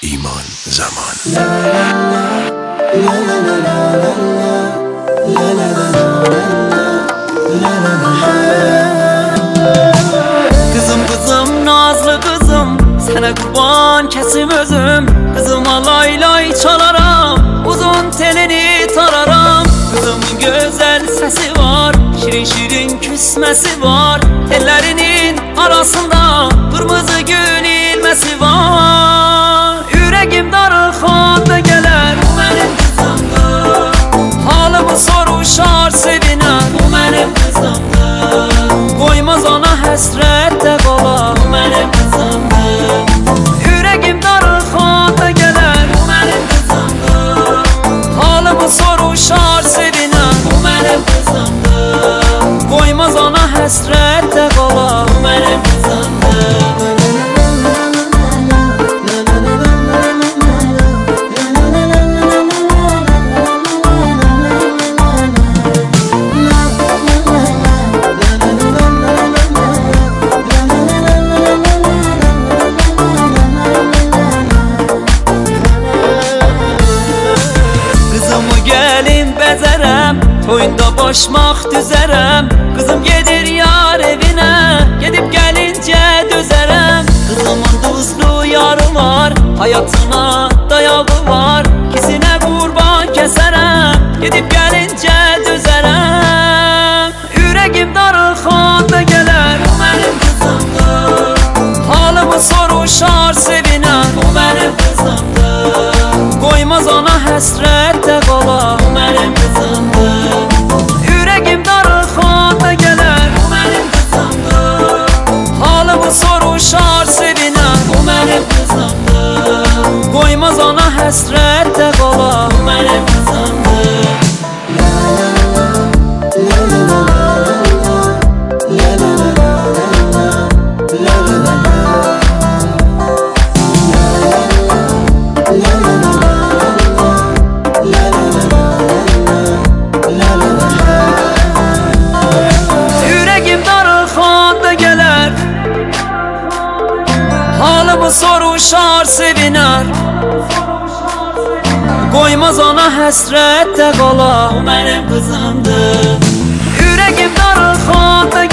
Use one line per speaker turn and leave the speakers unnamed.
İman Zaman.
Kızım nazlı kızım, sana kurban kesim özüm. Kızıma lay lay çalaram, uzun telini tararam. Kızımın güzel sesi var, şirin şirin küsmesi var. Tellerinin arasında kırmızı gül ilmesi var. Yüreğim darıxanda gələr, bu mənim kızımdır. Halımı soruşar seviner, bu mənim kızımdır. Koymaz ona həsrətdə qala, bu mənim kızımdır. Yüreğim darıxanda gələr, bu mənim kızımdır. Halımı soruşar seviner, bu mənim kızımdır. Koymaz ona həsrətdə qala, bu mənim kızımdır. Toyunda başmaq düzərəm, kızım gedir yar evinə, gedib gəlincə dözərəm. Kızımın duzlu yarı var, hayatına dayağı var, ikisine qurban kəsərəm, gedib gəlincə dözərəm. Yüreğim darıxanda gələr, bu mənim kızımdır. Halımı soruşar sevinər, bu mənim kızımdır. Koymaz ona həsrətdə qala, bu mənim kızımdır. Soruşar seviner, bu mənim kızımdır. Koymaz ona həsrətdə qala, bu mənim kızımdır. Halımı soruşar seviner, koymaz ona həsrətdə qala, o mənim kızımdır. Yüreğim darıxanda